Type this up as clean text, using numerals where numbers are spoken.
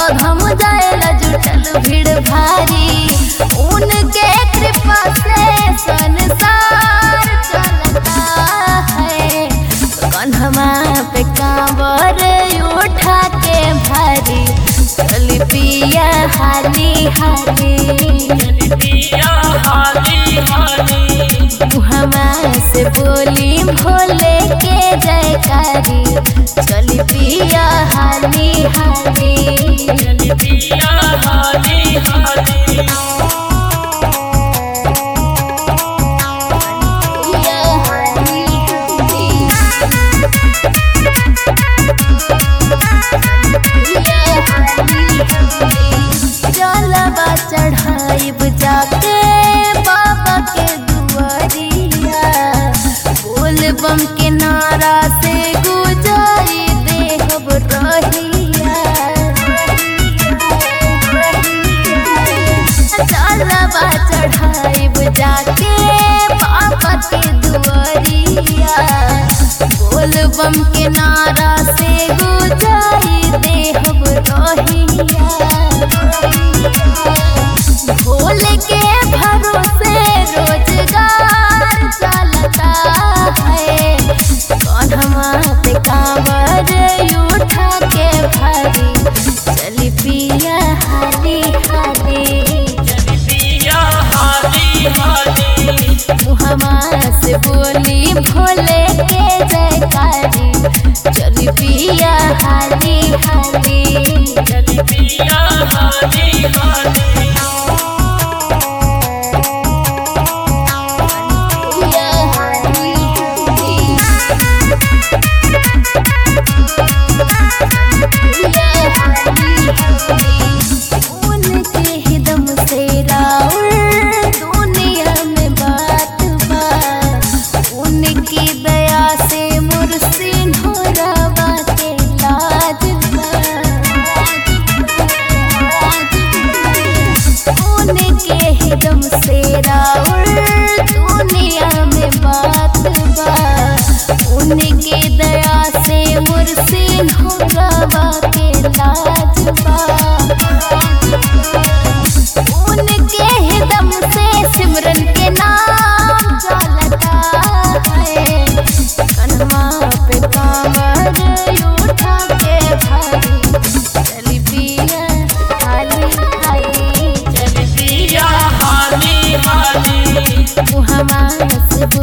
बाबा धाम जाएला जुटल भीड़ भारी। उनके कृपा से संसार चलता है। कन्हवा पे कांवर उठा के भारी, चली पिया हाली हाली, मुहम्मा से बोली भोले के जयकारी, चली पिया हाली हाली, चली पिया हाली हाली। जलवा चढ़ाई जाके बाबा के दुआरिया, बोल बम के नारा से गुजारी देहब रहिया। जलवा चढ़ाई जाके बाबा के दुआरिया, बोल बम के नारा से गुजारी देहब रहिया। भोले के भरोसे रोजगार चलता है। कन्हवा पे कांवर उठा के भारी, चली पिया हाली हाली, चली पिया हाली हाली, मुहम्मा से बोली भोले के जयकारी, चली पिया हाली हाली, चली पिया हाली हाली। उनके हिदम से राउर दुनिया में बात बा, उनकी दया से मुर्सिन हो रवा के लाज बा। उनके हिदम से राउर दुनिया में बात बा, उनके दया से मुर्सिन हो रवा के लाज बा। उनके हिदम से सिमरन के नाम चलता है। कन्हवा पे कांवर उठा के भारी, चली पिया हाली हाली, चली पिया हाली हाली, मुहम्मा से